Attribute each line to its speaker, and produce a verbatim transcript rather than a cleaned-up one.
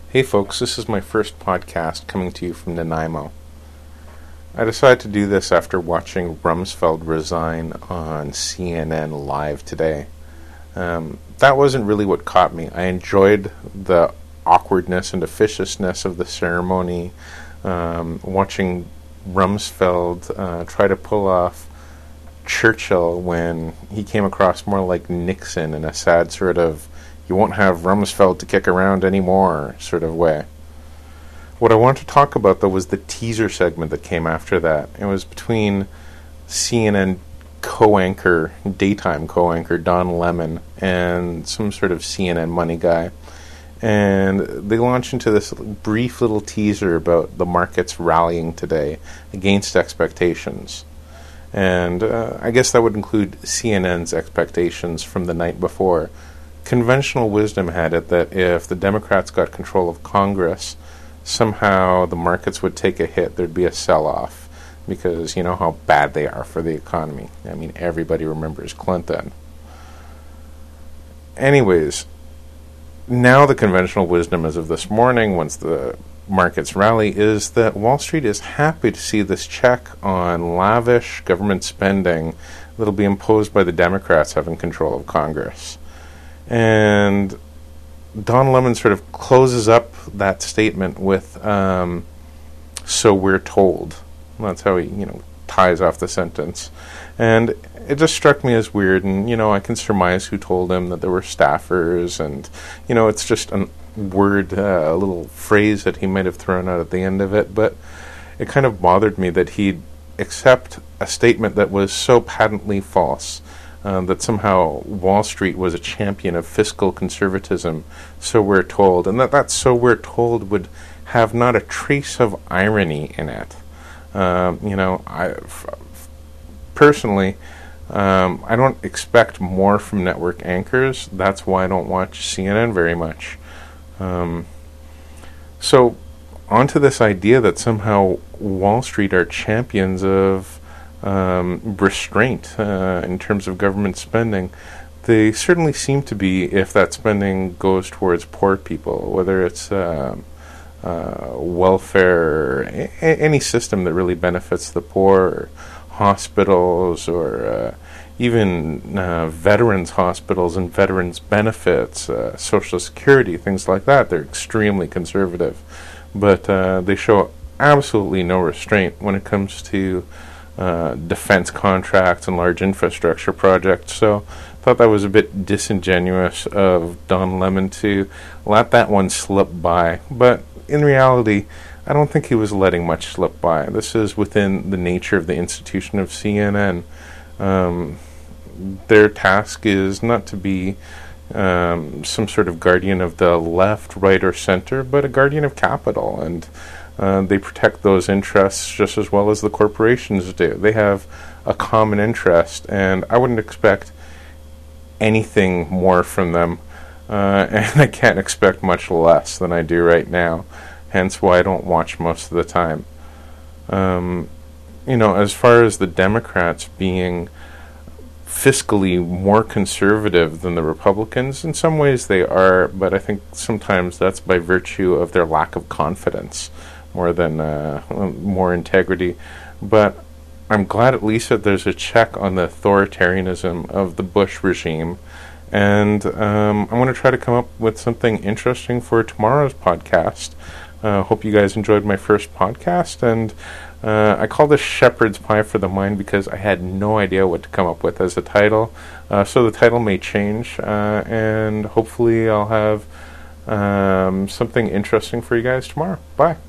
Speaker 1: Hey folks, this is my first podcast coming to you from Nanaimo. I decided to do this after watching Rumsfeld resign on C N N Live today. Um, that wasn't really what caught me. I enjoyed the awkwardness and officiousness of the ceremony, um, watching Rumsfeld uh, try to pull off Churchill when he came across more like Nixon in a sad sort of you won't have Rumsfeld to kick around anymore sort of way. What I wanted to talk about, though, was the teaser segment that came after that. It was between C N N co-anchor, daytime co-anchor Don Lemon and some sort of C N N money guy. And they launched into this brief little teaser about the markets rallying today against expectations. And uh, I guess that would include C N N's expectations from the night before. Conventional wisdom had it that if the Democrats got control of Congress, somehow the markets would take a hit. There'd be a sell-off because you know how bad they are for the economy. I mean, everybody remembers Clinton. Anyways, now the conventional wisdom as of this morning, once the markets rally, is that Wall Street is happy to see this check on lavish government spending that'll be imposed by the Democrats having control of Congress. And Don Lemon sort of closes up that statement with, um, so we're told. That's how he, you know, ties off the sentence. And it just struck me as weird, and, you know, I can surmise who told him that there were staffers, and, you know, it's just a word, uh, a little phrase that he might have thrown out at the end of it, but it kind of bothered me that he'd accept a statement that was so patently false. Uh, that somehow Wall Street was a champion of fiscal conservatism, so we're told, and that that so we're told would have not a trace of irony in it. Um, you know, I f- f- personally, um, I don't expect more from network anchors. That's why I don't watch C N N very much. Um, so, onto this idea that somehow Wall Street are champions of Um, restraint uh, in terms of government spending. They certainly seem to be if that spending goes towards poor people, whether it's uh, uh, welfare, a- any system that really benefits the poor, or hospitals, or uh, even uh, veterans hospitals and veterans benefits, uh, Social Security, things like that. They're extremely conservative, but uh, they show absolutely no restraint when it comes to Uh, defense contracts and large infrastructure projects. So I thought that was a bit disingenuous of Don Lemon to let that one slip by. But in reality, I don't think he was letting much slip by. This is within the nature of the institution of C N N. Um, their task is not to be um, some sort of guardian of the left, right, or center, but a guardian of capital. And Uh, they protect those interests just as well as the corporations do. They have a common interest, and I wouldn't expect anything more from them, uh, and I can't expect much less than I do right now, hence why I don't watch most of the time. Um, you know, as far as the Democrats being fiscally more conservative than the Republicans, in some ways they are, but I think sometimes that's by virtue of their lack of confidence more than uh, more integrity. But I'm glad at least that there's a check on the authoritarianism of the Bush regime, and um, I'm going to try to come up with something interesting for tomorrow's podcast. I uh, hope you guys enjoyed my first podcast, and uh, I call this Shepherd's Pie for the Mind because I had no idea what to come up with as a title, uh, so the title may change, uh, and hopefully I'll have um, something interesting for you guys tomorrow. Bye.